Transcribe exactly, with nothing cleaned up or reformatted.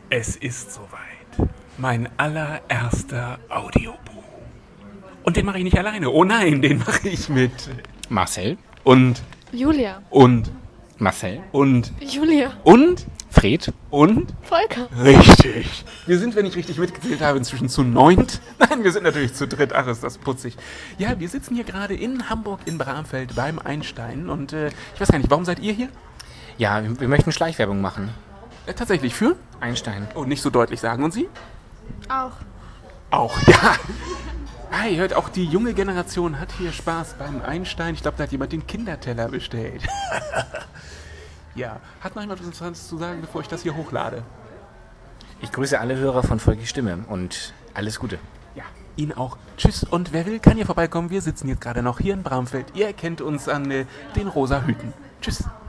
Es ist soweit. Mein allererster Audiobuch. Und den mache ich nicht alleine. Oh nein, den mache ich mit Marcel und Julia und Marcel und Julia und Fred und Volker. richtig. Wir sind, wenn ich richtig mitgezählt habe, inzwischen zu neunt. Nein, wir sind natürlich zu dritt. Ach, ist das putzig. Ja, wir sitzen hier gerade in Hamburg in Bramfeld beim Einstein. Und äh, ich weiß gar nicht, warum seid ihr hier? Ja, wir, wir möchten Schleichwerbung machen. Äh, tatsächlich für? Einstein. Oh, nicht so deutlich sagen. Und Sie? Auch. Auch, ja. Hey, hört, auch die junge Generation hat hier Spaß beim Einstein. Ich glaube, da hat jemand den Kinderteller bestellt. Ja, hat noch jemand was Interessantes zu sagen, bevor ich das hier hochlade? Ich grüße alle Hörer von Volki Stimme und alles Gute. Ja, Ihnen auch. Tschüss und wer will, kann hier vorbeikommen. Wir sitzen jetzt gerade noch hier in Bramfeld. Ihr erkennt uns an äh, den rosa Hüten. Tschüss.